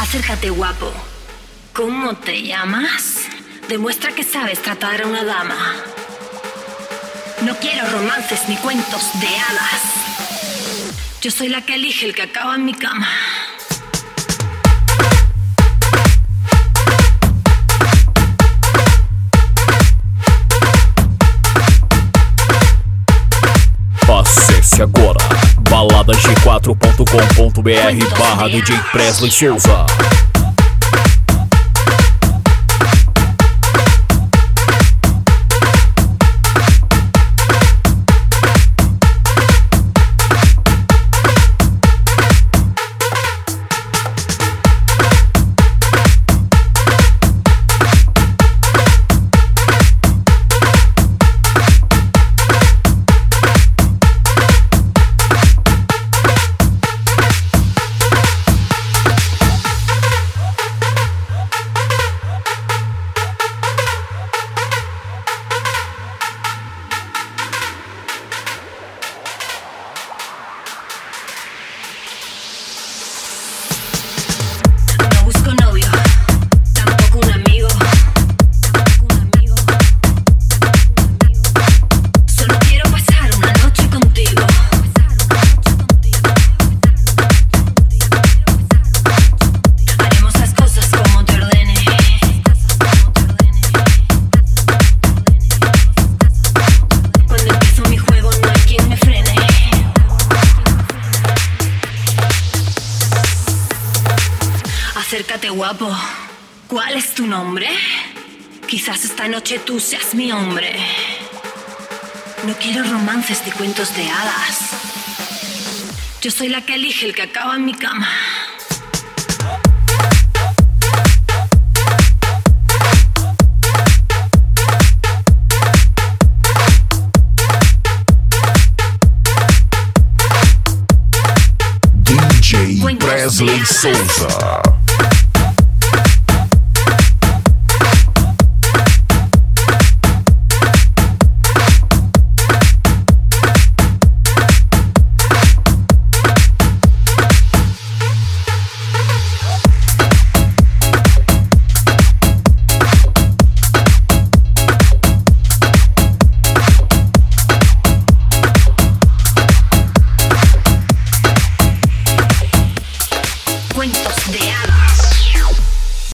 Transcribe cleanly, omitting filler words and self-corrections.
Acércate, guapo. ¿Cómo te llamas? Demuestra que sabes tratar a una dama. No quiero romances ni cuentos de hadas. Yo soy la que elige el que acaba en mi cama. Acesse agora baladasg4.com.br/DJ Presley Souza. Acércate, guapo. ¿Cuál es tu nombre? Quizás esta noche tú seas mi hombre. No quiero romances ni cuentos de hadas. Yo soy la que elige el que acaba en mi cama. DJ Presley Souza.